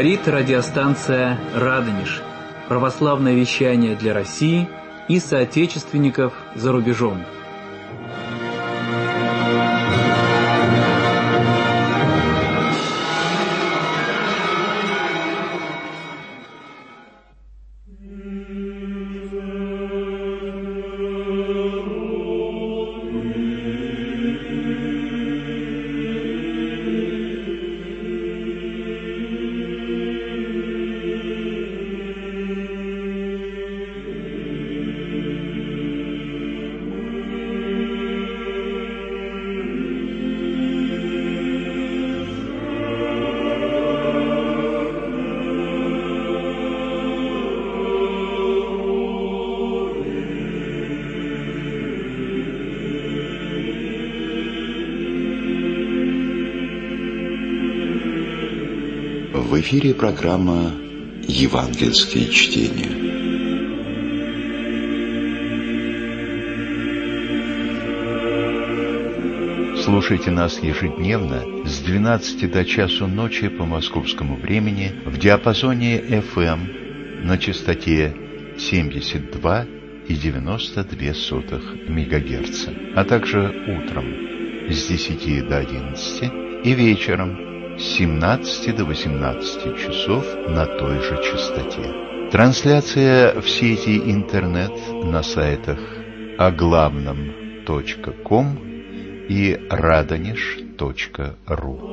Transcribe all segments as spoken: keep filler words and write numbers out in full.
Говорит радиостанция «Радонеж». Православное вещание для России и соотечественников за рубежом. В эфире программа «Евангельские чтения». Слушайте нас ежедневно с двенадцати до часу ночи по московскому времени в диапазоне эф эм на частоте семьдесят два и девяносто две сотых мегагерца, а также утром с десяти до одиннадцати и вечером с семнадцати до восемнадцати часов на той же частоте. Трансляция в сети интернет на сайтах оглавном точка ком и радонеж точка ру.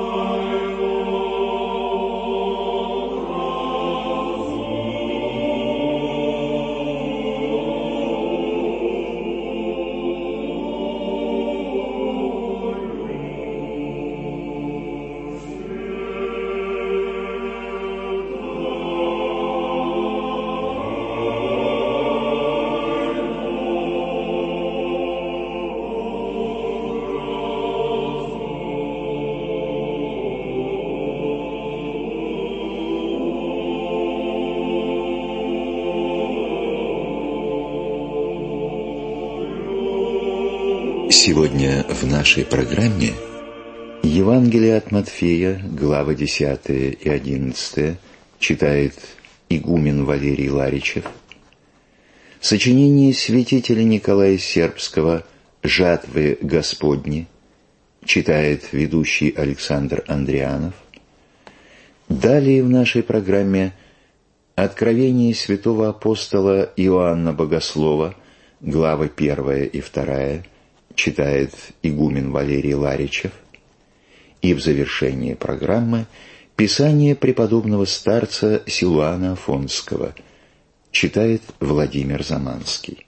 Сегодня в нашей программе Евангелие от Матфея, главы десятая и одиннадцатая, читает игумен Валерий Ларичев. Сочинение святителя Николая Сербского «Жатвы Господни» читает ведущий Александр Андрианов. Далее в нашей программе Откровение святого апостола Иоанна Богослова, главы первая и вторая, читает игумен Валерий Ларичев. И в завершении программы Писание преподобного старца Силуана Афонского читает Владимир Заманский.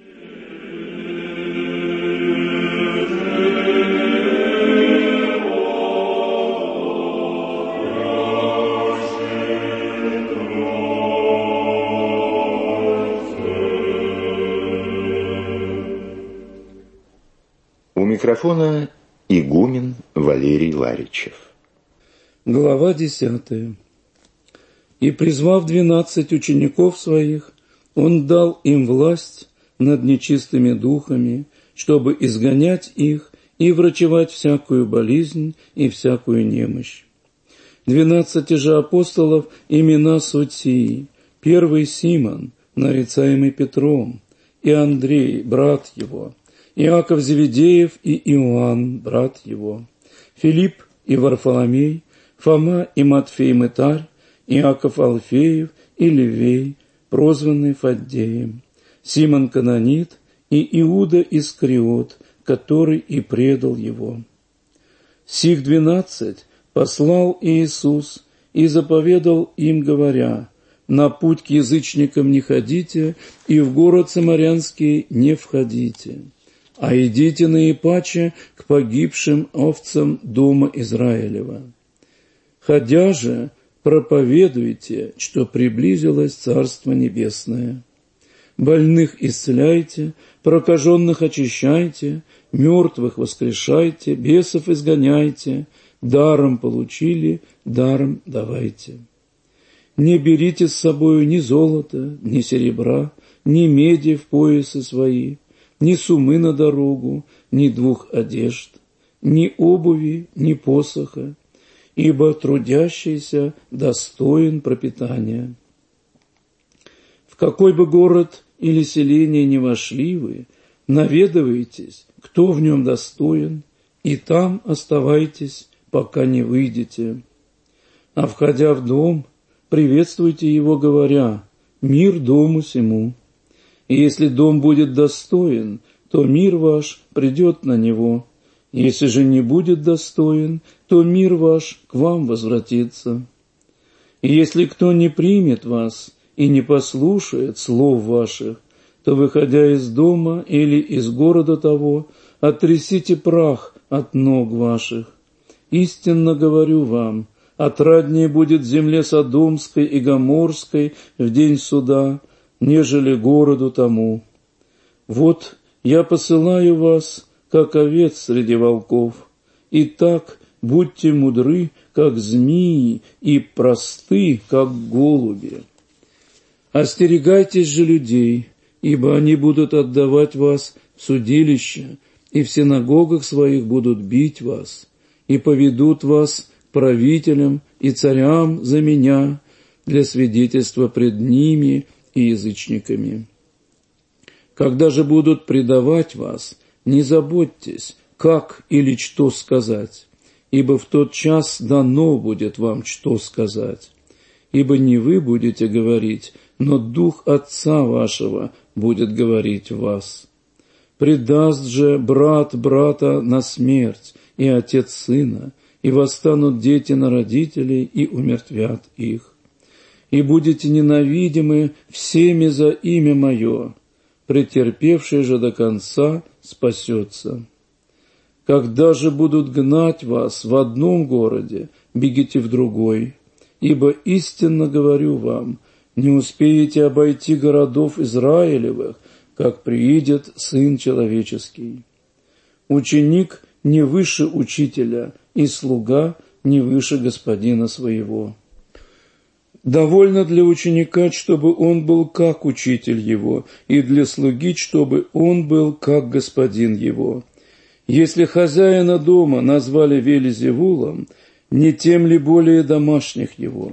У микрофона игумен Валерий Ларичев. Глава десятая. «И, призвав двенадцать учеников своих, он дал им власть над нечистыми духами, чтобы изгонять их и врачевать всякую болезнь и всякую немощь. Двенадцати же апостолов имена суть сии: первый Симон, нарицаемый Петром, и Андрей, брат его, Иаков Зеведеев и Иоанн, брат его, Филипп и Варфоломей, Фома и Матфей Мытарь, Иаков Алфеев и Левей, прозванный Фаддеем, Симон Канонит и Иуда Искариот, который и предал его. Сих двенадцать послал Иисус и заповедал им, говоря: на путь к язычникам не ходите и в город Самарянский не входите, а идите наипаче к погибшим овцам дома Израилева. Ходя же, проповедуйте, что приблизилось Царство Небесное. Больных исцеляйте, прокаженных очищайте, мертвых воскрешайте, бесов изгоняйте, даром получили, даром давайте. Не берите с собою ни золота, ни серебра, ни меди в поясы свои, ни сумы на дорогу, ни двух одежд, ни обуви, ни посоха, ибо трудящийся достоин пропитания. В какой бы город или селение ни вошли вы, наведывайтесь, кто в нем достоин, и там оставайтесь, пока не выйдете. А входя в дом, приветствуйте его, говоря: «Мир дому сему». И если дом будет достоин, то мир ваш придет на него. Если же не будет достоин, то мир ваш к вам возвратится. И если кто не примет вас и не послушает слов ваших, то, выходя из дома или из города того, оттрясите прах от ног ваших. Истинно говорю вам, отраднее будет земле Содомской и Гоморской в день суда, нежели городу тому. Вот я посылаю вас, как овец среди волков. Итак, будьте мудры, как змеи, и просты, как голуби. Остерегайтесь же людей, ибо они будут отдавать вас в судилище, и в синагогах своих будут бить вас, и поведут вас к правителям и царям за меня для свидетельства пред ними и язычниками. Когда же будут предавать вас, не заботьтесь, как или что сказать, ибо в тот час дано будет вам что сказать. Ибо не вы будете говорить, но Дух Отца вашего будет говорить в вас. Предаст же брат брата на смерть, и отец сына, и восстанут дети на родителей, и умертвят их. И будете ненавидимы всеми за имя Мое, претерпевший же до конца спасется. Когда же будут гнать вас в одном городе, бегите в другой, ибо истинно говорю вам, не успеете обойти городов Израилевых, как приидет Сын Человеческий. Ученик не выше учителя, и слуга не выше господина своего. Довольно для ученика, чтобы он был как учитель его, и для слуги, чтобы он был как господин его. Если хозяина дома назвали Вельзевулом, не тем ли более домашних его?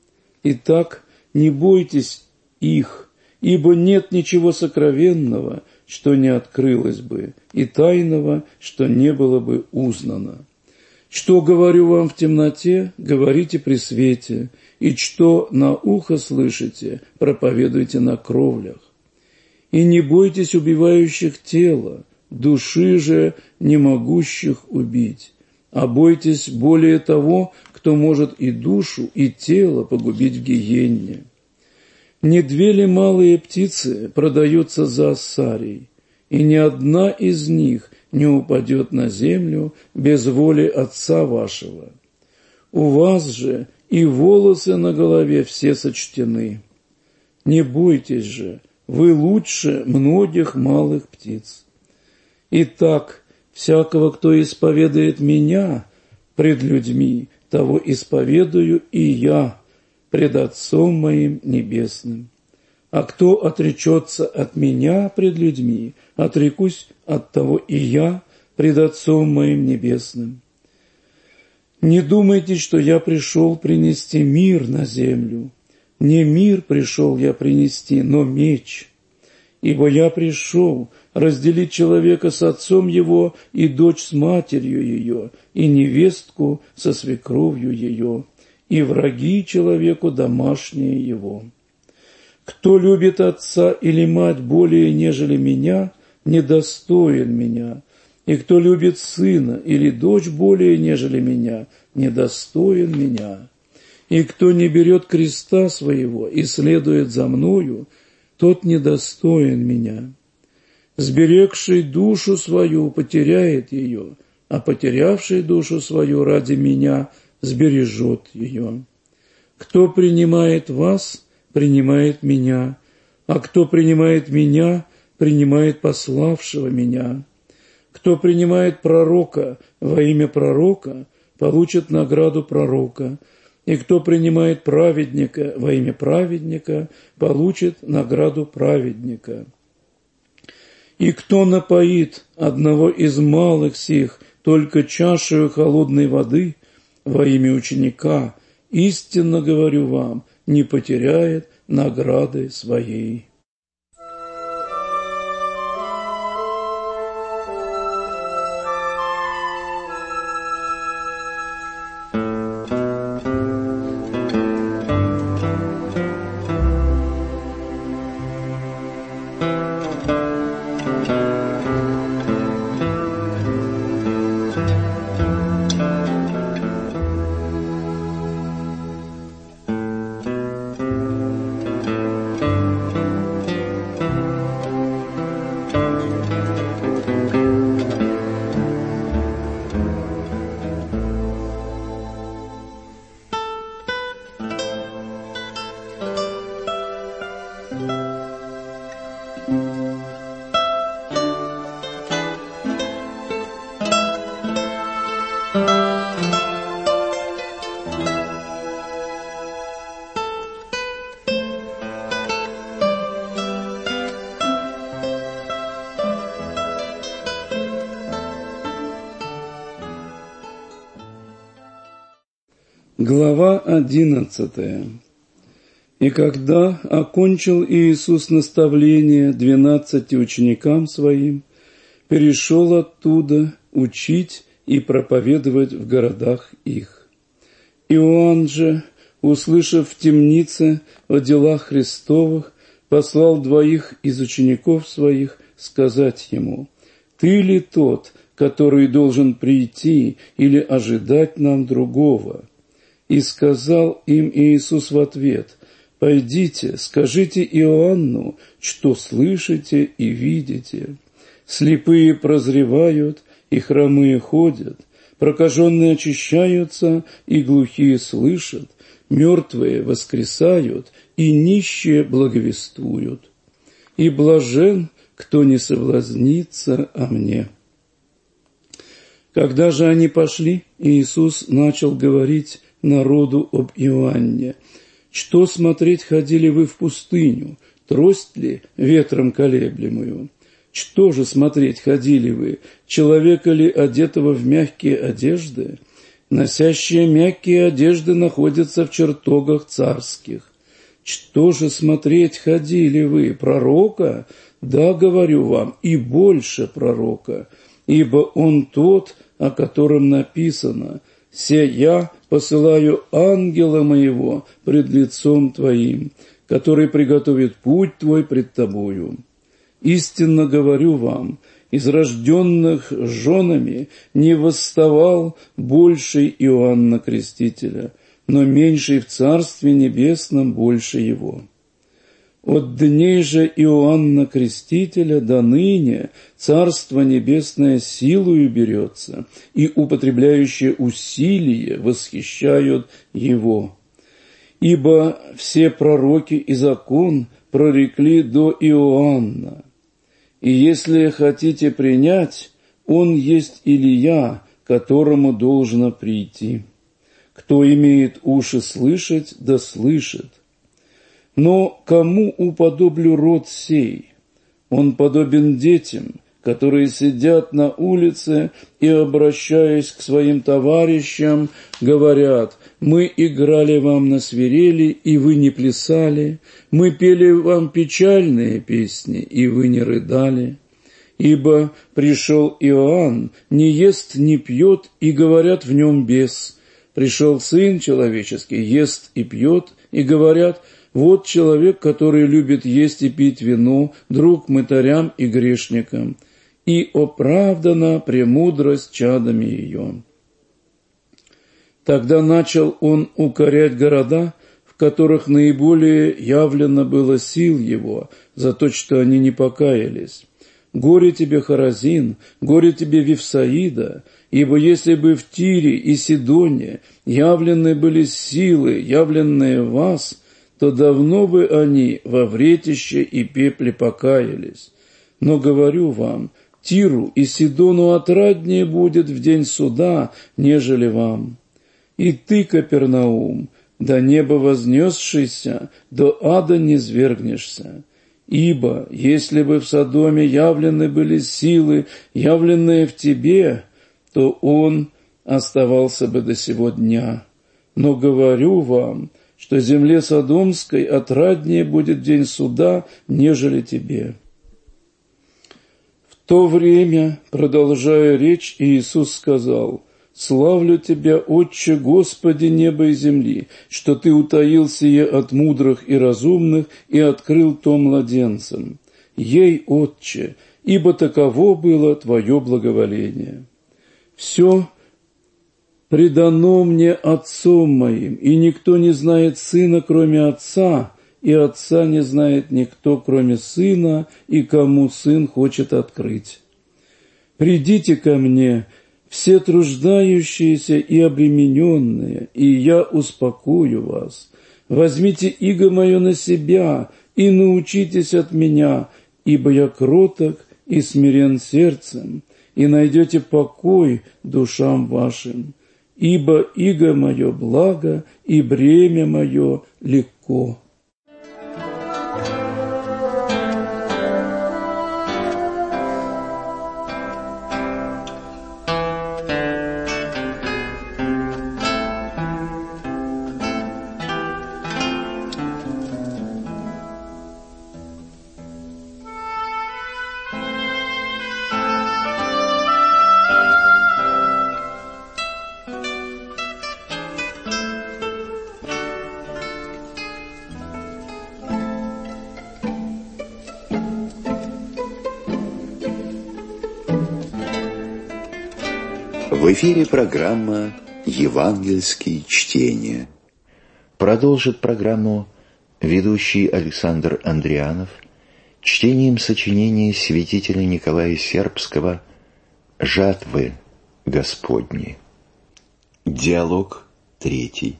Итак, не бойтесь их, ибо нет ничего сокровенного, что не открылось бы, и тайного, что не было бы узнано. Что говорю вам в темноте, говорите при свете, и что на ухо слышите, проповедуйте на кровлях. И не бойтесь убивающих тело, души же не могущих убить, а бойтесь более того, кто может и душу, и тело погубить в гиенне. Не две ли малые птицы продаются за ассарий, и ни одна из них не упадет на землю без воли Отца вашего. У вас же и волосы на голове все сочтены. Не бойтесь же, вы лучше многих малых птиц. Итак, всякого, кто исповедует Меня пред людьми, того исповедую и Я пред Отцом Моим Небесным. А кто отречется от Меня пред людьми, отрекусь от того и Я пред Отцом Моим Небесным. Не думайте, что я пришел принести мир на землю. Не мир пришел я принести, но меч. Ибо я пришел разделить человека с отцом его, и дочь с матерью ее, и невестку со свекровью ее, и враги человеку домашние его. Кто любит отца или мать более, нежели меня, недостоин меня, и кто любит сына или дочь более, нежели меня, недостоин меня. И кто не берет креста своего и следует за мною, тот недостоин меня. Сберегший душу свою потеряет ее, а потерявший душу свою ради меня сбережет ее. Кто принимает вас, принимает меня, а кто принимает меня, принимает пославшего меня. Кто принимает пророка во имя пророка, получит награду пророка, и кто принимает праведника во имя праведника, получит награду праведника. И кто напоит одного из малых сих только чашею холодной воды, во имя ученика, истинно говорю вам, не потеряет награды своей». Глава одиннадцатая. «И когда окончил Иисус наставление двенадцати ученикам Своим, перешел оттуда учить и проповедовать в городах их. Иоанн же, услышав в темнице о делах Христовых, послал двоих из учеников Своих сказать Ему: «Ты ли тот, который должен прийти, или ожидать нам другого?» И сказал им Иисус в ответ: «Пойдите, скажите Иоанну, что слышите и видите. Слепые прозревают, и хромые ходят, прокаженные очищаются, и глухие слышат, мертвые воскресают, и нищие благовествуют. И блажен, кто не соблазнится о мне». Когда же они пошли, Иисус начал говорить народу об Иоанне: «Что смотреть ходили вы в пустыню? Трость ли ветром колеблемую? Что же смотреть ходили вы? Человека ли, одетого в мягкие одежды? Носящие мягкие одежды находятся в чертогах царских. Что же смотреть ходили вы? Пророка? Да, говорю вам, и больше пророка, ибо он тот, о котором написано: «Се я посылаю ангела моего пред лицом твоим, который приготовит путь твой пред тобою. Истинно говорю вам, из рожденных женами не восставал больший Иоанна Крестителя, но меньший в Царстве Небесном больше его. От дней же Иоанна Крестителя до ныне Царство Небесное силою берется, и употребляющие усилие восхищают его. Ибо все пророки и закон прорекли до Иоанна. И если хотите принять, он есть Илия, которому должно прийти. Кто имеет уши слышать, да слышит. Но кому уподоблю род сей? Он подобен детям, которые сидят на улице и, обращаясь к своим товарищам, говорят: «Мы играли вам на свирели, и вы не плясали, мы пели вам печальные песни, и вы не рыдали. Ибо пришел Иоанн, не ест, не пьет, и говорят в нем бес. Пришел Сын Человеческий, ест и пьет, и говорят: вот человек, который любит есть и пить вино, друг мытарям и грешникам, и оправдана премудрость чадами ее». Тогда начал он укорять города, в которых наиболее явлено было сил его, за то, что они не покаялись. «Горе тебе, Хоразин, горе тебе, Вифсаида, ибо если бы в Тире и Сидоне явлены были силы, явленные в вас, то давно бы они во вретище и пепле покаялись. Но говорю вам, Тиру и Сидону отраднее будет в день суда, нежели вам. И ты, Капернаум, до неба вознесшийся, до ада не свергнешься. Ибо если бы в Содоме явлены были силы, явленные в тебе, то он оставался бы до сего дня. Но говорю вам, что земле Содомской отраднее будет день суда, нежели тебе». В то время, продолжая речь, Иисус сказал: «Славлю Тебя, Отче, Господи неба и земли, что Ты утаил сие от мудрых и разумных и открыл то младенцам. Ей, Отче, ибо таково было Твое благоволение. Все предано мне Отцом моим, и никто не знает Сына, кроме Отца, и Отца не знает никто, кроме Сына, и кому Сын хочет открыть. Придите ко мне, все труждающиеся и обремененные, и я успокою вас. Возьмите иго мое на себя и научитесь от меня, ибо я кроток и смирен сердцем, и найдете покой душам вашим. Ибо иго мое благо, и бремя мое легко». В эфире программа «Евангельские чтения». Продолжит программу ведущий Александр Андрианов чтением сочинения святителя Николая Сербского «Жатвы Господни». Диалог третий.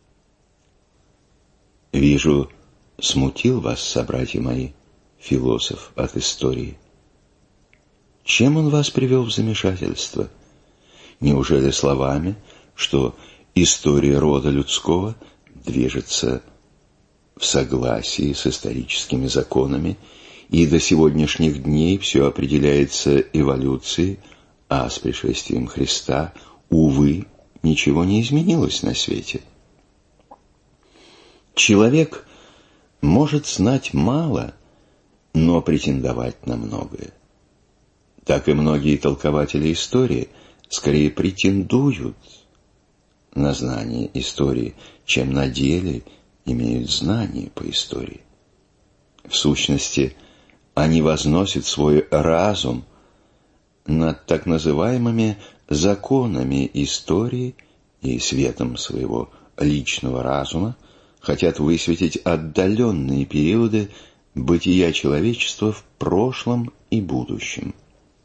Вижу, смутил вас, собратья мои, философ от истории. Чем он вас привел в замешательство? Неужели словами, что история рода людского движется в согласии с историческими законами, и до сегодняшних дней все определяется эволюцией, а с пришествием Христа, увы, ничего не изменилось на свете? Человек может знать мало, но претендовать на многое. Так и многие толкователи истории скорее претендуют на знание истории, чем на деле имеют знания по истории. В сущности, они возносят свой разум над так называемыми законами истории и светом своего личного разума хотят высветить отдаленные периоды бытия человечества в прошлом и будущем.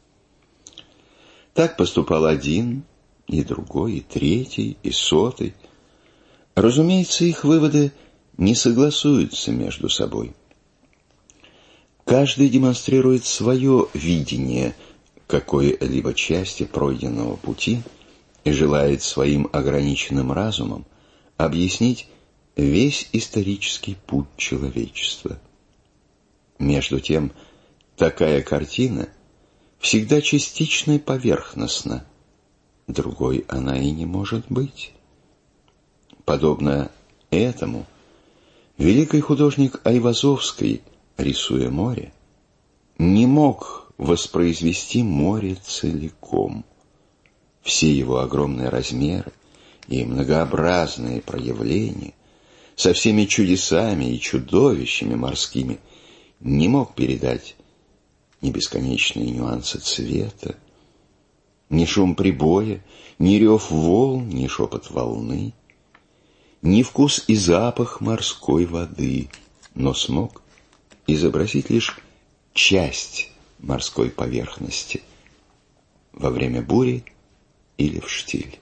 Так поступал один, и другой, и третий, и сотый. Разумеется, их выводы не согласуются между собой. Каждый демонстрирует свое видение какой-либо части пройденного пути и желает своим ограниченным разумом объяснить весь исторический путь человечества. Между тем, такая картина всегда частично и поверхностна, другой она и не может быть. Подобно этому, великий художник Айвазовский, рисуя море, не мог воспроизвести море целиком. Все его огромные размеры и многообразные проявления со всеми чудесами и чудовищами морскими не мог передать ни бесконечные нюансы цвета, ни шум прибоя, ни рев волн, ни шепот волны, ни вкус и запах морской воды, но смог изобразить лишь часть морской поверхности во время бури или в штиль.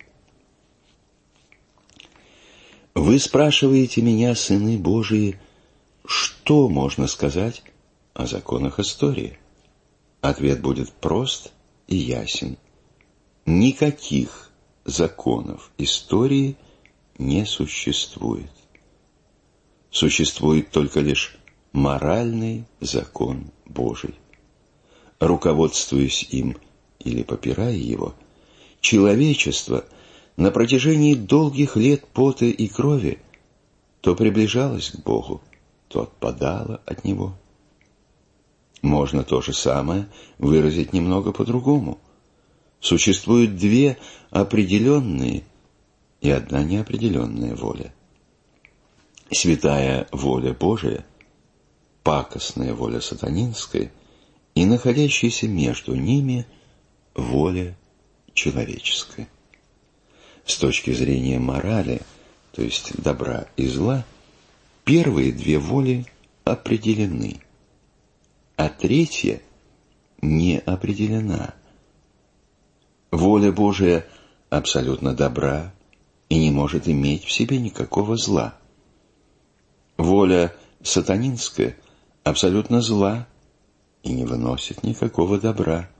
Вы спрашиваете меня, сыны Божии, что можно сказать о законах истории? Ответ будет прост и ясен. Никаких законов истории не существует. Существует только лишь моральный закон Божий. Руководствуясь им или попирая его, человечество на протяжении долгих лет пота и крови то приближалась к Богу, то отпадала от Него. Можно то же самое выразить немного по-другому. Существуют две определенные и одна неопределенная воля. Святая воля Божия, пакостная воля сатанинская и находящаяся между ними воля человеческая. С точки зрения морали, то есть добра и зла, первые две воли определены, а третья не определена. Воля Божия абсолютно добра и не может иметь в себе никакого зла. Воля сатанинская абсолютно зла и не выносит никакого добра.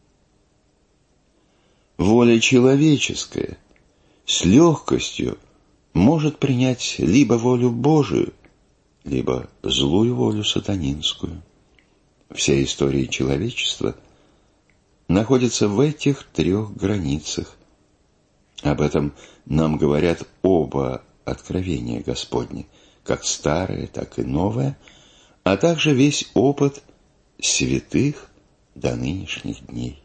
Воля человеческая с легкостью может принять либо волю Божию, либо злую волю сатанинскую. Вся история человечества находится в этих трех границах. Об этом нам говорят оба откровения Господни, как старое, так и новое, а также весь опыт святых до нынешних дней.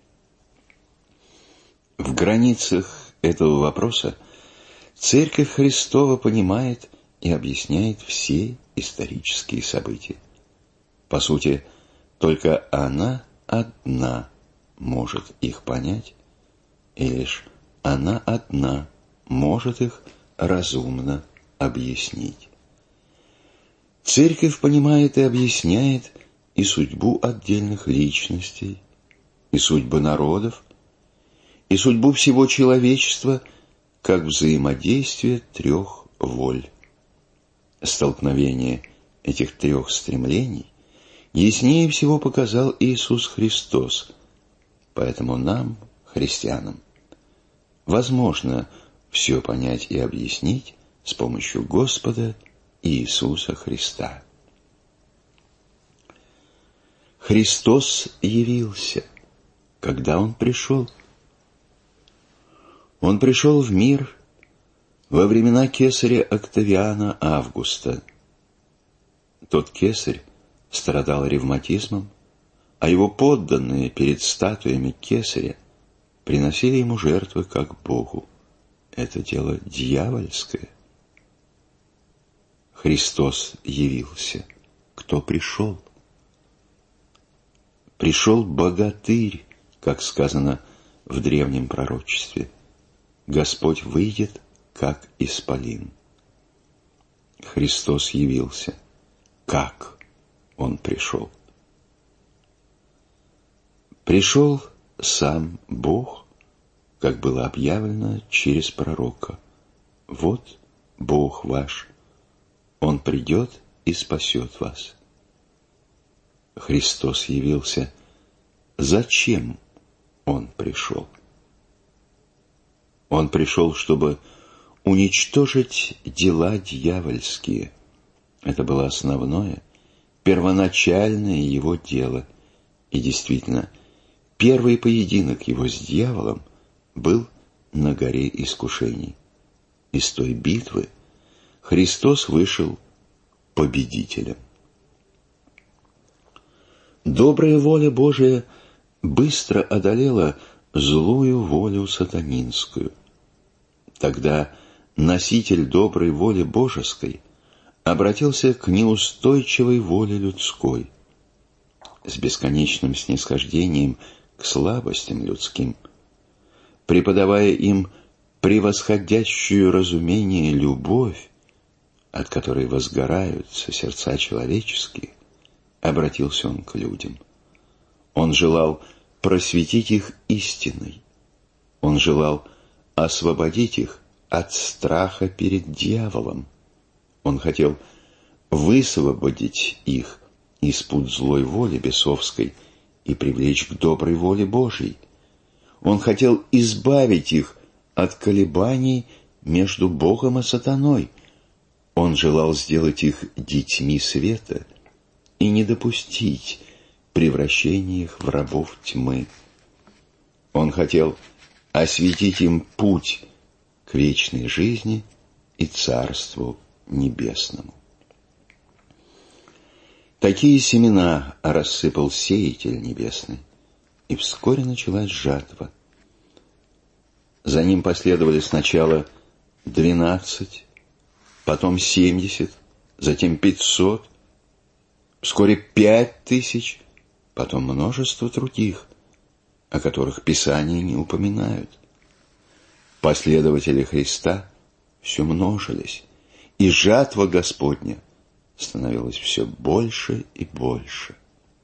В границах этого вопроса Церковь Христова понимает и объясняет все исторические события. По сути, только она одна может их понять, и лишь она одна может их разумно объяснить. Церковь понимает и объясняет и судьбу отдельных личностей, и судьбы народов, и судьбу всего человечества как взаимодействие трех воль. Столкновение этих трех стремлений яснее всего показал Иисус Христос, поэтому нам, христианам, возможно все понять и объяснить с помощью Господа Иисуса Христа. Христос явился, когда Он пришел. Он пришел в мир во времена кесаря Октавиана Августа. Тот кесарь страдал ревматизмом, а его подданные перед статуями кесаря приносили ему жертвы как Богу. Это дело дьявольское. Христос явился. Кто пришел? Пришел богатырь, как сказано в древнем пророчестве. Господь выйдет, как исполин. Христос явился. Как Он пришел? Пришел сам Бог, как было объявлено через пророка. Вот Бог ваш, Он придет и спасет вас. Христос явился. Зачем Он пришел? Он пришел, чтобы уничтожить дела дьявольские. Это было основное, первоначальное Его дело. И действительно, первый поединок Его с дьяволом был на горе искушений. Из той битвы Христос вышел победителем. Добрая воля Божия быстро одолела злую волю сатанинскую. Тогда носитель доброй воли божеской обратился к неустойчивой воле людской. С бесконечным снисхождением к слабостям людским, преподавая им превосходящую разумение любовь, от которой возгораются сердца человеческие, обратился Он к людям. Он желал просветить их истиной. Он желал освободить их от страха перед дьяволом. Он хотел высвободить их из пут злой воли бесовской и привлечь к доброй воле Божьей. Он хотел избавить их от колебаний между Богом и сатаной. Он желал сделать их детьми света и не допустить превращения их в рабов тьмы. Он хотел осветить им путь к вечной жизни и Царству Небесному. Такие семена рассыпал сеятель небесный, и вскоре началась жатва. За ним последовали сначала двенадцать, потом семьдесят, затем пятьсот, вскоре пять тысяч, потом множество других, о которых Писания не упоминают. Последователи Христа все множились, и жатва Господня становилась все больше и больше.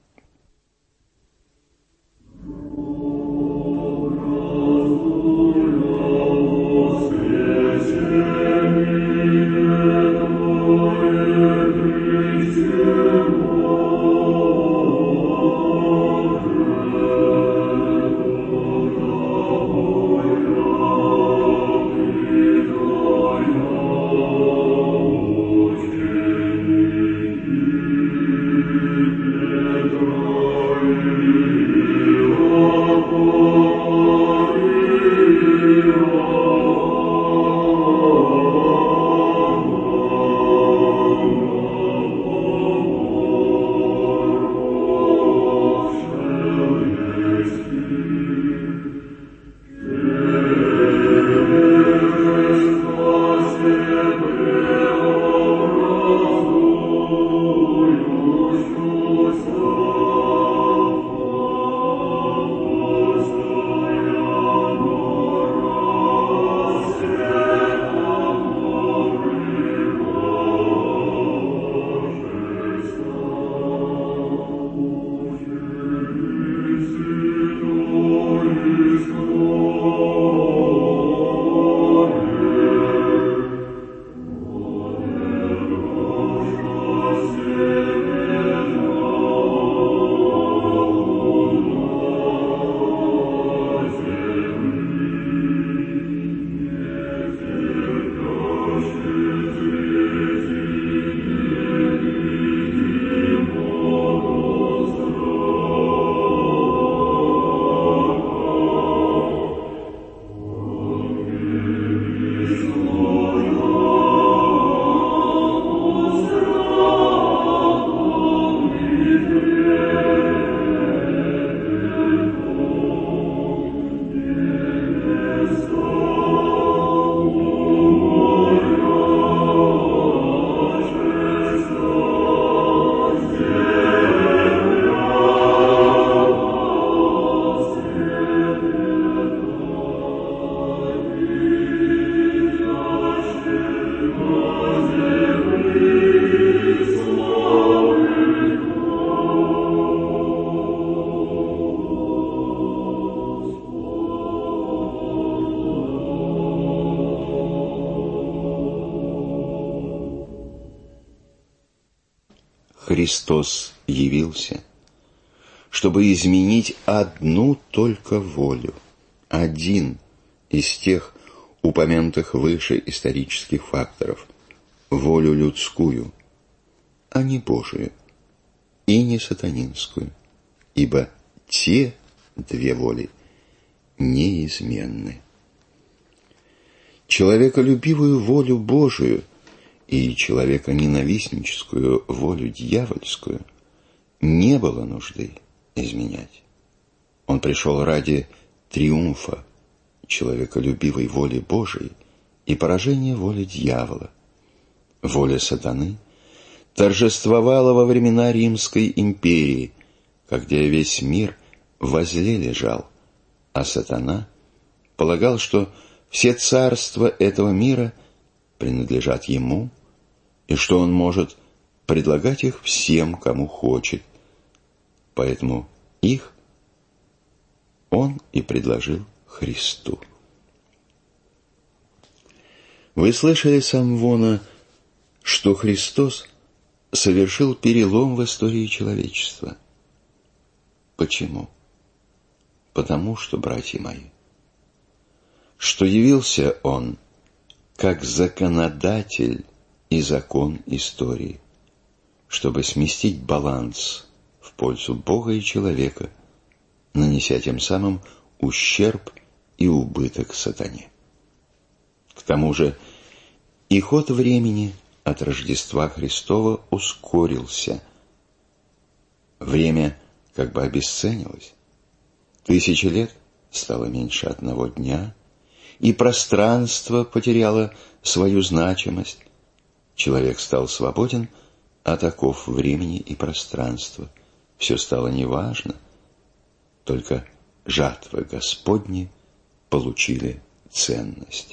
Христос явился, чтобы изменить одну только волю, один из тех упомянутых выше исторических факторов, волю людскую, а не Божию и не сатанинскую, ибо те две воли неизменны. Человеколюбивую волю Божию и человеконенавистническую волю дьявольскую не было нужды изменять. Он пришел ради триумфа человеколюбивой воли Божией и поражения воли дьявола. Воля сатаны торжествовала во времена Римской империи, когда весь мир возле лежал, а сатана полагал, что все царства этого мира принадлежат ему, и что он может предлагать их всем, кому хочет. Поэтому их он и предложил Христу. Вы слышали с Амвона, что Христос совершил перелом в истории человечества. Почему? Потому что, братья мои, что явился Он как законодатель и закон истории, чтобы сместить баланс в пользу Бога и человека, нанеся тем самым ущерб и убыток сатане. тому же и ход времени от Рождества Христова ускорился. Время как бы обесценилось. Тысячи лет стало меньше одного дня, и пространство потеряло свою значимость. Человек стал свободен от оков времени и пространства. Все стало неважно, только жатвы Господни получили ценность.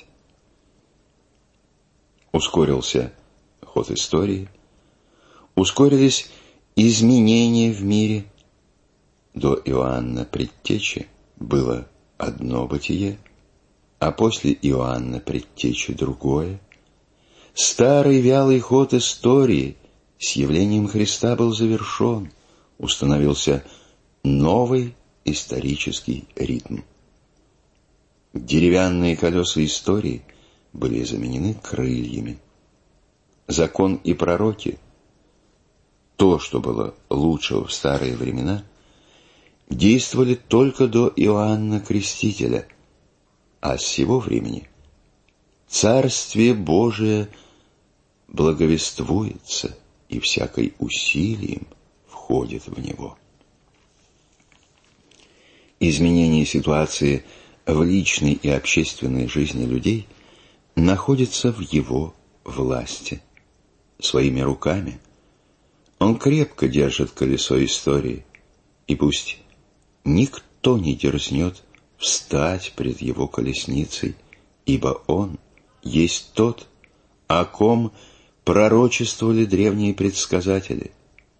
Ускорился ход истории, ускорились изменения в мире. До Иоанна Предтечи было одно бытие, а после Иоанна Предтечи другое. Старый вялый ход истории с явлением Христа был завершен, установился новый исторический ритм. Деревянные колеса истории были заменены крыльями. Закон и пророки, то, что было лучшего в старые времена, действовали только до Иоанна Крестителя, а с сего времени Царствие Божие благовествуется, и всякой усилием входит в него. Изменение ситуации в личной и общественной жизни людей находится в его власти. Своими руками он крепко держит колесо истории, и пусть никто не дерзнет встать пред его колесницей, ибо он есть тот, о ком пророчествовали древние предсказатели.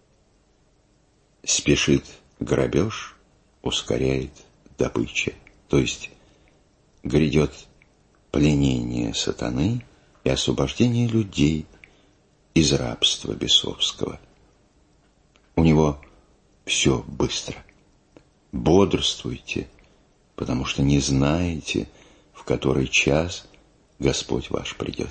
Спешит грабеж, ускоряет добыча, то есть грядет пленение сатаны и освобождение людей из рабства бесовского. У него все быстро. Бодрствуйте, потому что не знаете, в который час Господь ваш придет.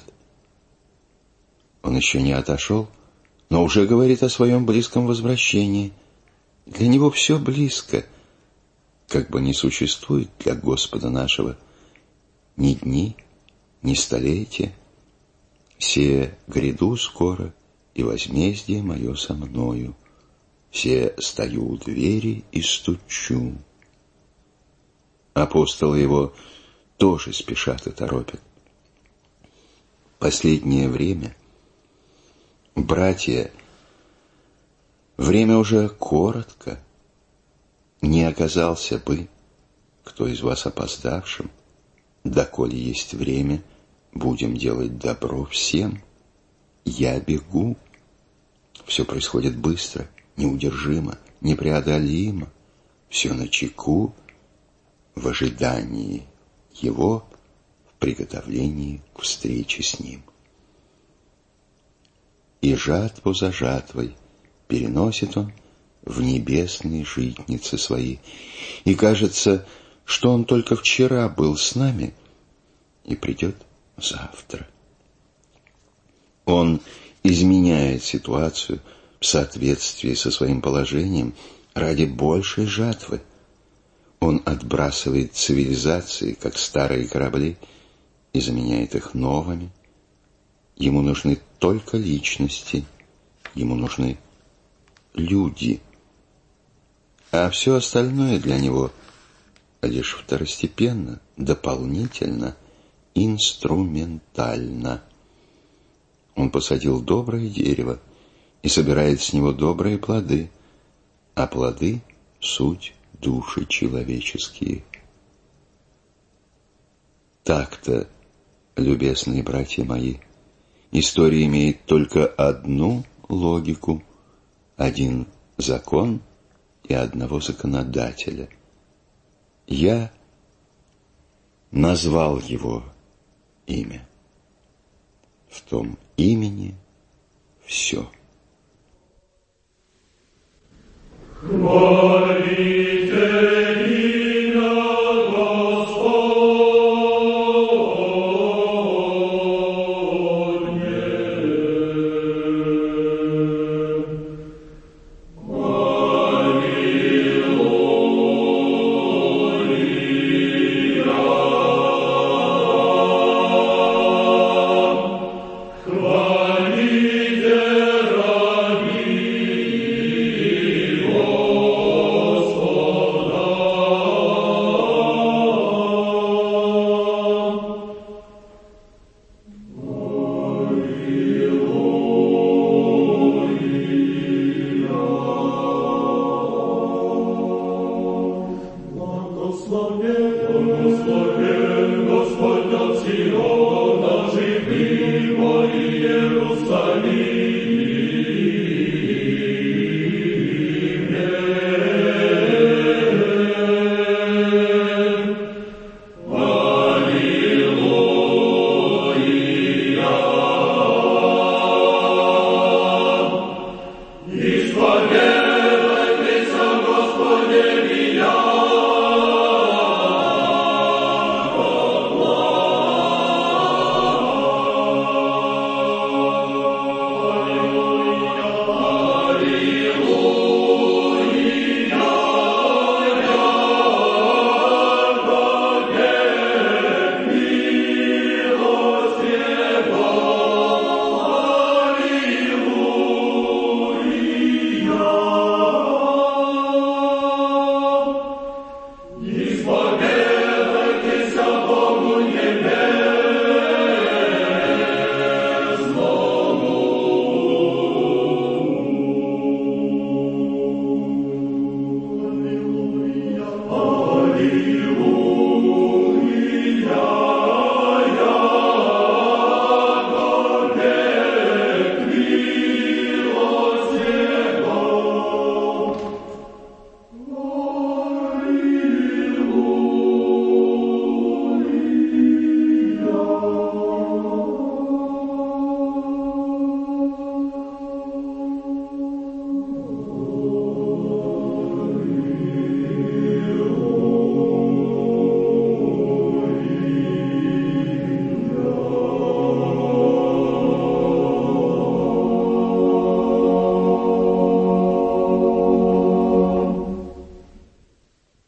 Он еще не отошел, но уже говорит о своем близком возвращении. Для него все близко, как бы не существует для Господа нашего ни дни, ни столетия. Се гряду скоро, и возмездие мое со мною. Се стою у двери и стучу. Апостолы его тоже спешат и торопят. Последнее время, братья, время уже коротко. Не оказался бы, кто из вас опоздавшим, доколе есть время, будем делать добро всем. Я бегу. Все происходит быстро, неудержимо, непреодолимо. Все начеку, в ожидании его, в приготовлении к встрече с ним. И жатву за жатвой переносит он в небесные житницы свои. И кажется, что он только вчера был с нами и придет завтра. Он изменяет ситуацию в соответствии со своим положением ради большей жатвы. Он отбрасывает цивилизации, как старые корабли, и заменяет их новыми. Ему нужны только личности, ему нужны люди, а все остальное для него лишь второстепенно, дополнительно, инструментально. Он посадил доброе дерево и собирает с него добрые плоды, а плоды — суть души человеческие. Так-то, любезные братья мои, история имеет только одну логику, один закон и одного законодателя. Я назвал его имя. В том имени все. Gloria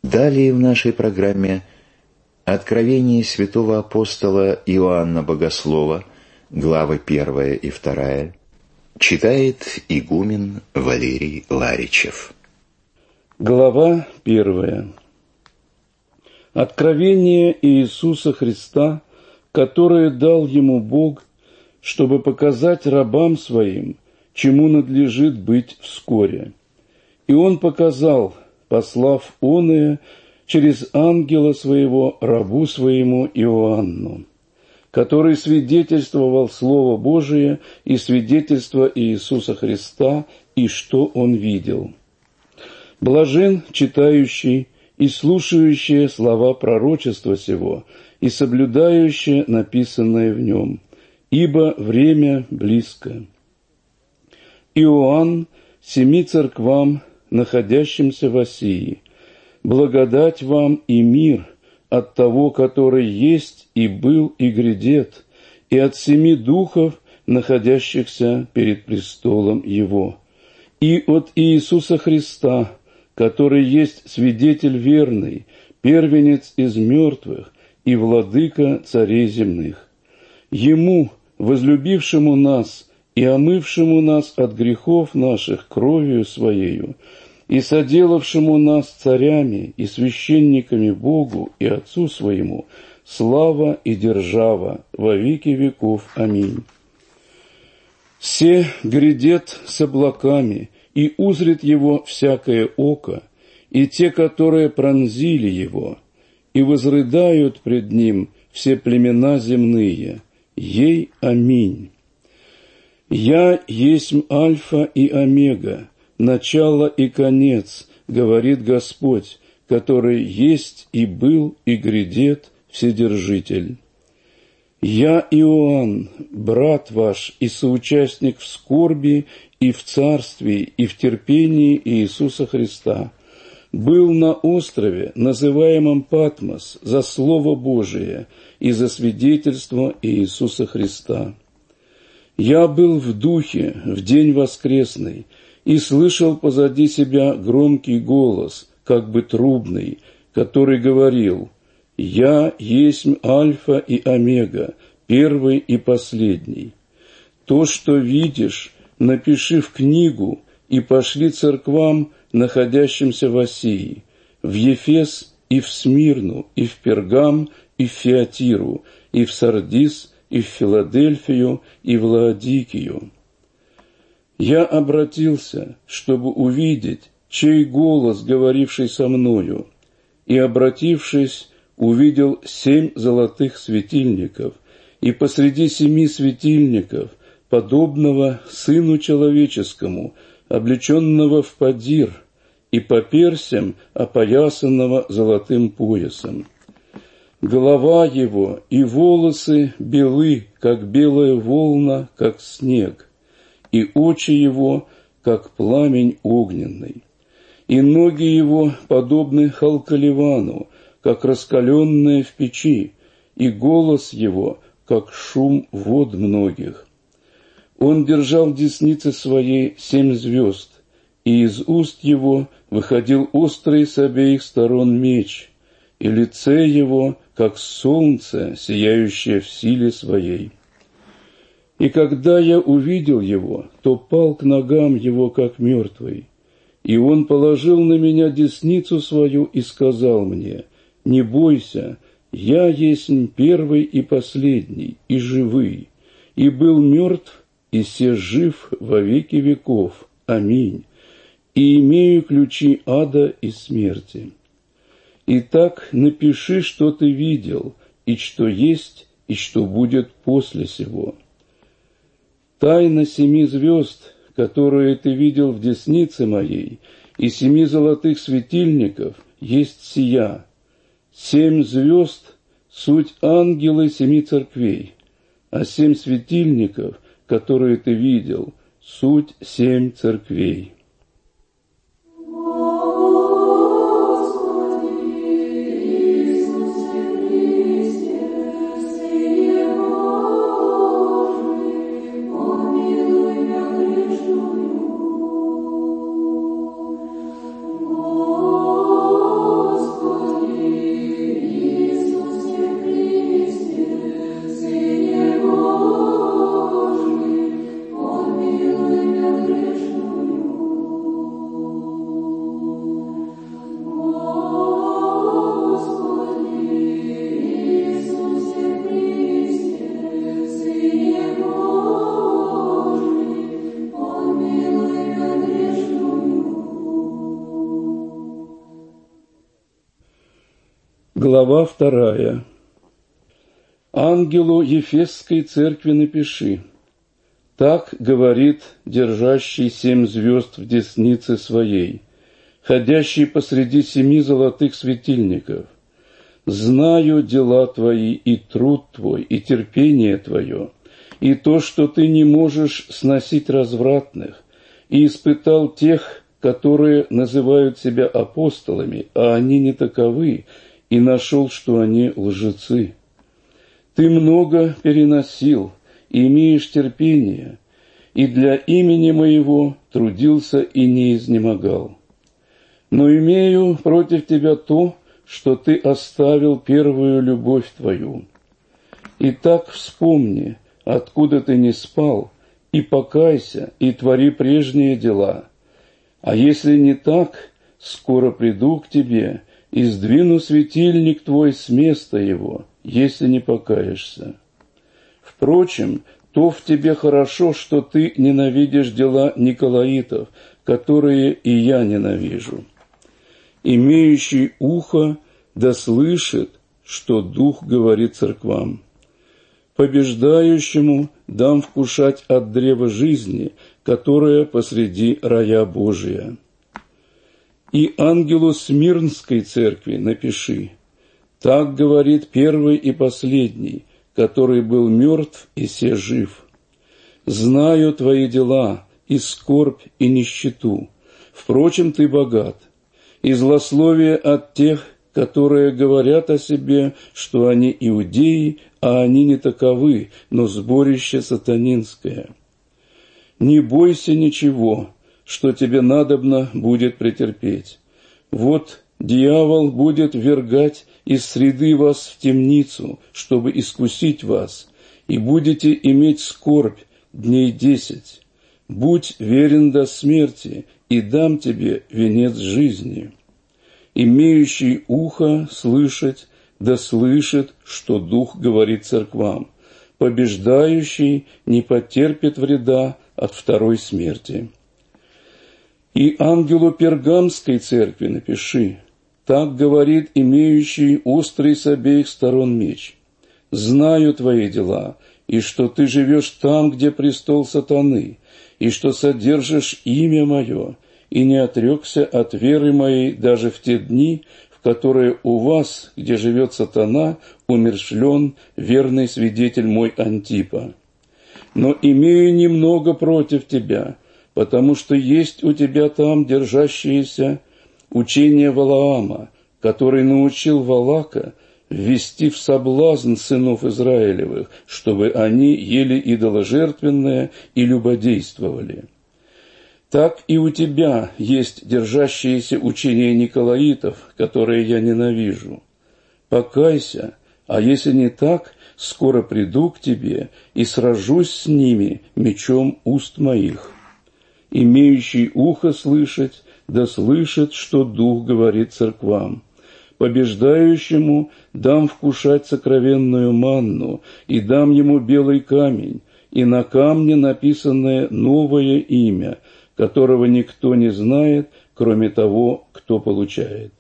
Далее в нашей программе Откровение святого апостола Иоанна Богослова, главы первая и вторая, читает игумен Валерий Ларичев. Глава первая. Откровение Иисуса Христа, которое дал ему Бог, чтобы показать рабам своим, чему надлежит быть вскоре. И он показал, послав оное через ангела своего рабу своему Иоанну, который свидетельствовал Слово Божие и свидетельство Иисуса Христа, и что он видел. Блажен читающий и слушающий слова пророчества сего, и соблюдающий написанное в нем, ибо время близко. Иоанн семи церквам, находящимся в Асии, благодать вам и мир от того, который есть и был и грядет, и от семи духов, находящихся перед престолом Его, и от Иисуса Христа, который есть свидетель верный, первенец из мертвых и владыка царей земных. Ему, возлюбившему нас и омывшему нас от грехов наших кровью Своею, и соделавшему нас царями и священниками Богу и Отцу Своему, слава и держава во веки веков. Аминь. Се грядет с облаками, и узрит его всякое око, и те, которые пронзили его, и возрыдают пред ним все племена земные. Ей аминь. Я есть Альфа и Омега, начало и конец, говорит Господь, который есть и был и грядет Вседержитель. Я Иоанн, брат ваш и соучастник в скорби и в царстве и в терпении Иисуса Христа, был на острове, называемом Патмос, за Слово Божие и за свидетельство Иисуса Христа. Я был в духе в день воскресный, и слышал позади себя громкий голос, как бы трубный, который говорил: «Я есть Альфа и Омега, первый и последний. То, что видишь, напиши в книгу и пошли церквам, находящимся в Асии, в Ефес и в Смирну, и в Пергам, и в Фиатиру, и в Сардис, и в Филадельфию, и в Лаодикию». Я обратился, чтобы увидеть, чей голос, говоривший со мною, и, обратившись, увидел семь золотых светильников, и посреди семи светильников, подобного Сыну Человеческому, облеченного в подир, и по персям опоясанного золотым поясом. Голова его и волосы белы, как белая волна, как снег, и очи его, как пламень огненный, и ноги его подобны халкаливану, как раскаленные в печи, и голос его, как шум вод многих. Он держал в деснице своей семь звезд, и из уст его выходил острый с обеих сторон меч, и лице его, как солнце, сияющее в силе своей. И когда я увидел его, то пал к ногам его, как мертвый. И он положил на меня десницу свою и сказал мне: «Не бойся, я есть первый и последний, и живый, и был мертв, и се жив во веки веков. Аминь. И имею ключи ада и смерти. Итак, напиши, что ты видел, и что есть, и что будет после сего». Тайна семи звезд, которые ты видел в деснице моей, и семи золотых светильников, есть сия. Семь звезд — суть ангелы семи церквей, а семь светильников, которые ты видел, суть семь церквей. Господи Глава вторая. Ангелу Ефесской церкви напиши: так говорит держащий семь звезд в деснице своей, ходящий посреди семи золотых светильников. Знаю дела твои, и труд твой, и терпение твое, и то, что ты не можешь сносить развратных, и испытал тех, которые называют себя апостолами, а они не таковы, и нашел, что они лжецы. Ты много переносил, имеешь терпение, и для имени моего трудился и не изнемогал. Но имею против тебя то, что ты оставил первую любовь твою. Итак, вспомни, откуда ты не спал, и покайся, и твори прежние дела. А если не так, скоро приду к тебе и сдвину светильник твой с места его, если не покаешься. Впрочем, то в тебе хорошо, что ты ненавидишь дела николаитов, которые и я ненавижу. Имеющий ухо да слышит, что Дух говорит церквам. Побеждающему дам вкушать от древа жизни, которое посреди рая Божия. И ангелу Смирнской церкви напиши: так говорит первый и последний, который был мертв и се жив. Знаю твои дела, и скорбь, и нищету. Впрочем, ты богат. И злословие от тех, которые говорят о себе, что они иудеи, а они не таковы, но сборище сатанинское. Не бойся ничего, что тебе надобно будет претерпеть. Вот дьявол будет ввергать из среды вас в темницу, чтобы искусить вас, и будете иметь скорбь дней десять. Будь верен до смерти, и дам тебе венец жизни. Имеющий ухо слышать, да слышит, что Дух говорит церквам. Побеждающий не потерпит вреда от второй смерти. И ангелу Пергамской церкви напиши: так говорит имеющий острый с обеих сторон меч. Знаю твои дела, и что ты живешь там, где престол сатаны, и что содержишь имя мое, и не отрекся от веры моей даже в те дни, в которые у вас, где живет сатана, умерщвлен верный свидетель мой Антипа. Но имею немного против тебя, потому что есть у тебя там держащееся учение Валаама, который научил Валака ввести в соблазн сынов Израилевых, чтобы они ели идоложертвенное и любодействовали. Так и у тебя есть держащееся учение николаитов, которые я ненавижу. Покайся, а если не так, скоро приду к тебе и сражусь с ними мечом уст моих. Имеющий ухо слышать, да слышит, что Дух говорит церквам. Побеждающему дам вкушать сокровенную манну, и дам ему белый камень, и на камне написанное новое имя, которого никто не знает, кроме того, кто получает.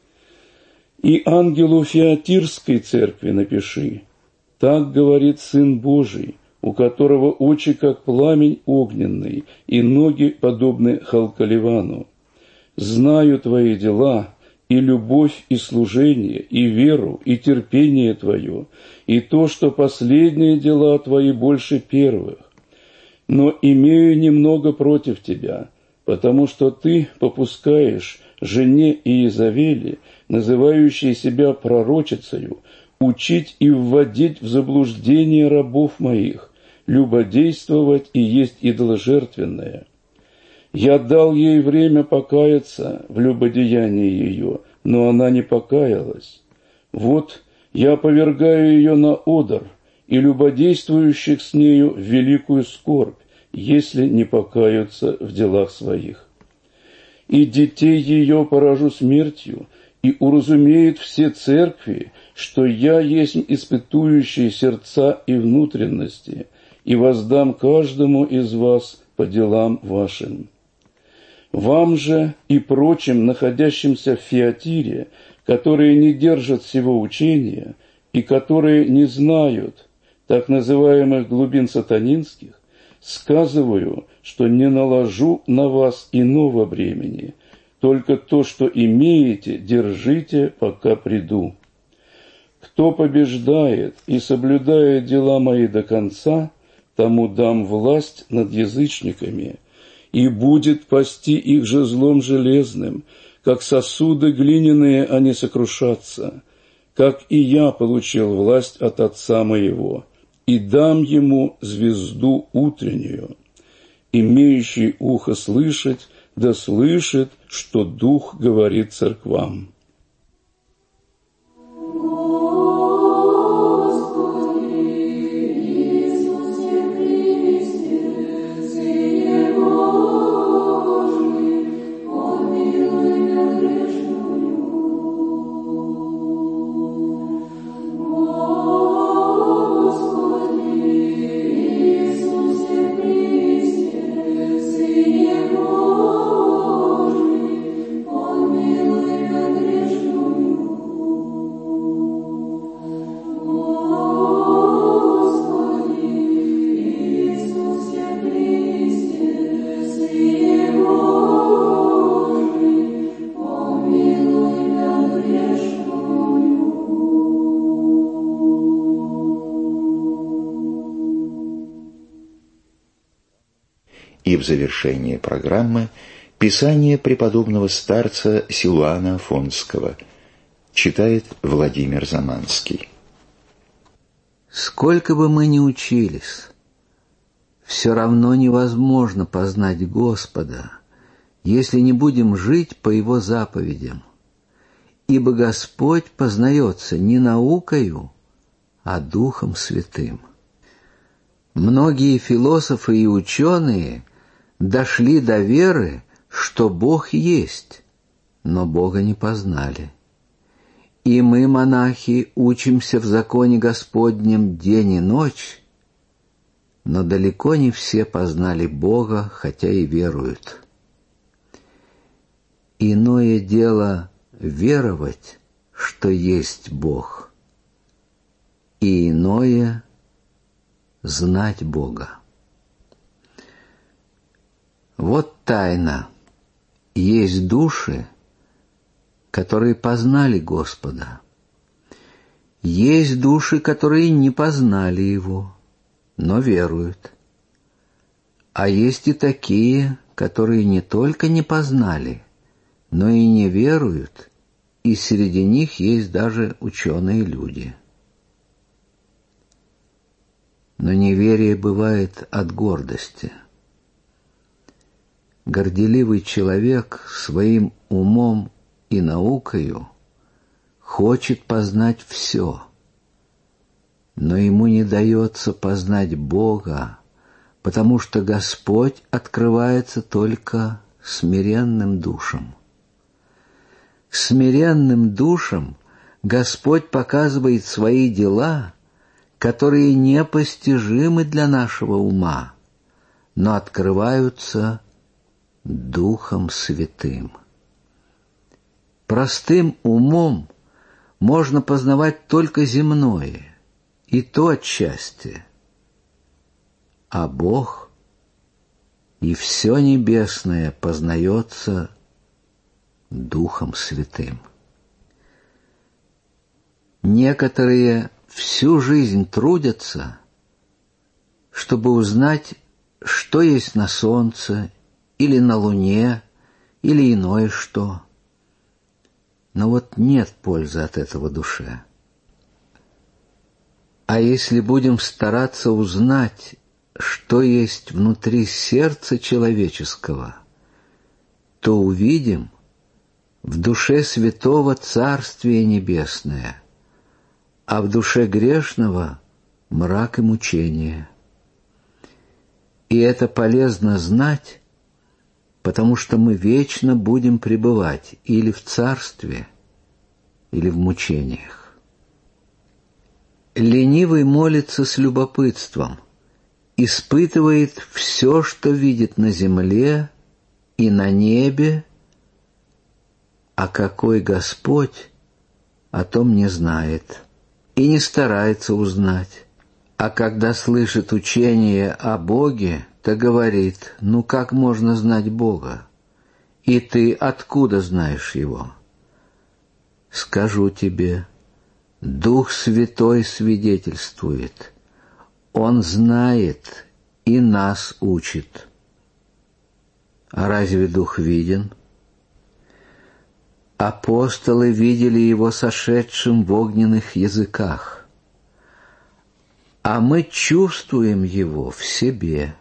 И ангелу Фиатирской церкви напиши: так говорит Сын Божий, у которого очи, как пламень огненный, и ноги, подобны халкаливану. Знаю твои дела, и любовь, и служение, и веру, и терпение твое, и то, что последние дела твои больше первых. Но имею немного против тебя, потому что ты попускаешь жене Иезавели, называющей себя пророчицею, учить и вводить в заблуждение рабов моих, любодействовать и есть идоложертвенное. Я дал ей время покаяться в любодеянии ее, но она не покаялась. Вот я повергаю ее на одр, и любодействующих с нею в великую скорбь, если не покаются в делах своих. И детей ее поражу смертью, и уразумеют все церкви, что я есть испытующий сердца и внутренности, и воздам каждому из вас по делам вашим. Вам же и прочим, находящимся в Фиатире, которые не держат всего учения и которые не знают так называемых глубин сатанинских, сказываю, что не наложу на вас иного бремени, только то, что имеете, держите, пока приду. Кто побеждает и соблюдает дела мои до конца, тому дам власть над язычниками, и будет пасти их же злом железным, как сосуды глиняные они сокрушатся, как и я получил власть от Отца моего, и дам ему звезду утреннюю. Имеющий ухо слышать, да слышит, что Дух говорит церквам». И в завершение программы Писание преподобного старца Силуана Афонского читает Владимир Заманский. Сколько бы мы ни учились, все равно невозможно познать Господа, если не будем жить по Его заповедям. Ибо Господь познается не наукою, а Духом Святым. Многие философы и ученые дошли до веры, что Бог есть, но Бога не познали. И мы, монахи, учимся в законе Господнем день и ночь, но далеко не все познали Бога, хотя и веруют. Иное дело веровать, что есть Бог, и иное — знать Бога. Вот тайна. Есть души, которые познали Господа. Есть души, которые не познали Его, но веруют. А есть и такие, которые не только не познали, но и не веруют, и среди них есть даже ученые люди. Но неверие бывает от гордости. Горделивый человек своим умом и наукою хочет познать все, но ему не дается познать Бога, потому что Господь открывается только смиренным душам. Смиренным душам Господь показывает свои дела, которые непостижимы для нашего ума, но открываются Духом Святым. Простым умом можно познавать только земное, и то отчасти, а Бог и все небесное познается Духом Святым. Некоторые всю жизнь трудятся, чтобы узнать, что есть на солнце или на луне, или иное что. Но вот нет пользы от этого душе. А если будем стараться узнать, что есть внутри сердца человеческого, то увидим в душе святого Царствие Небесное, а в душе грешного мрак и мучение. И это полезно знать, потому что мы вечно будем пребывать или в царстве, или в мучениях. Ленивый молится с любопытством, испытывает все, что видит на земле и на небе, а какой Господь о том не знает и не старается узнать. А когда слышит учение о Боге, то говорит: ну как можно знать Бога? И ты откуда знаешь Его? Скажу тебе, Дух Святой свидетельствует. Он знает и нас учит. А разве Дух виден? Апостолы видели Его сошедшим в огненных языках, а мы чувствуем Его в себе.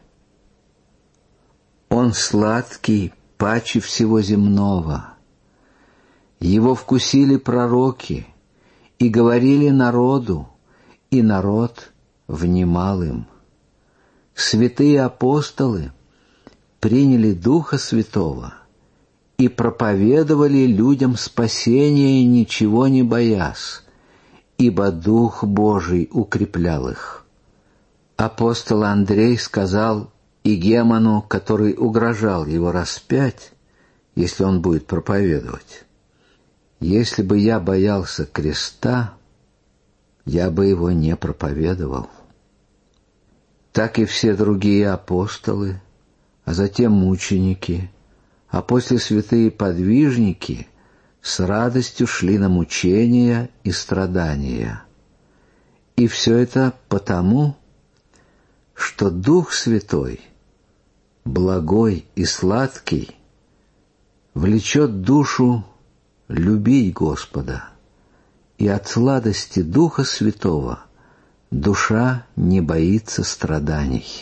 Он сладкий паче всего земного. Его вкусили пророки и говорили народу, и народ внимал им. Святые апостолы приняли Духа Святого и проповедовали людям спасение, ничего не боясь, ибо Дух Божий укреплял их. Апостол Андрей сказал Игемону, который угрожал его распять, если он будет проповедовать: «Если бы я боялся креста, я бы его не проповедовал». Так и все другие апостолы, а затем мученики, а после святые подвижники с радостью шли на мучения и страдания. И все это потому, что Дух Святой, благой и сладкий, влечет душу любить Господа, и от сладости Духа Святого душа не боится страданий.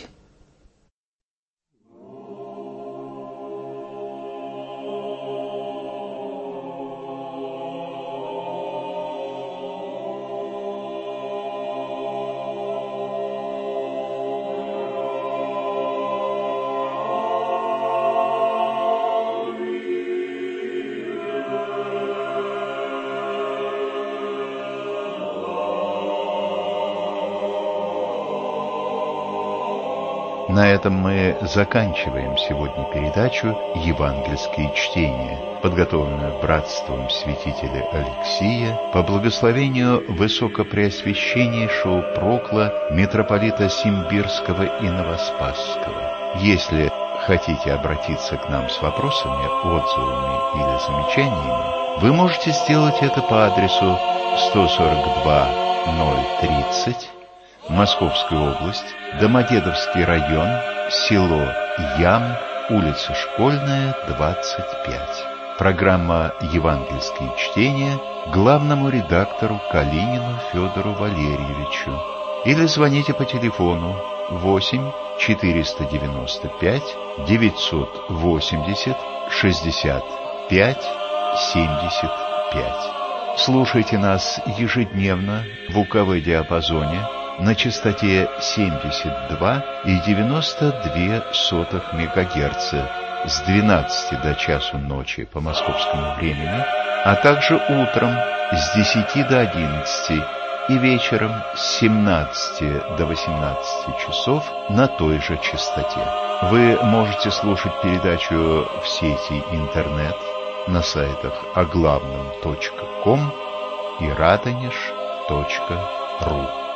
На этом мы заканчиваем сегодня передачу «Евангельские чтения», подготовленную братством святителя Алексия по благословению Высокопреосвященнейшего Прокла митрополита Симбирского и Новоспасского. Если хотите обратиться к нам с вопросами, отзывами или замечаниями, вы можете сделать это по адресу сто сорок два ноль тридцать, Московская область, Домодедовский район, село Ям, улица Школьная, двадцать пять. Программа «Евангельские чтения» главному редактору Калинину Федору Валерьевичу. Или звоните по телефону восемь четыреста девяносто пять девятьсот восемьдесят шестьдесят пять семьдесят пять. Слушайте нас ежедневно в УКВ-диапазоне на частоте семьдесят два и девяносто две сотых мегагерца с двенадцати до часу ночи по московскому времени, а также утром с десяти до одиннадцати и вечером с семнадцати до восемнадцати часов на той же частоте. Вы можете слушать передачу в сети интернет на сайтах оглавном точка ком и радонеж точка ру.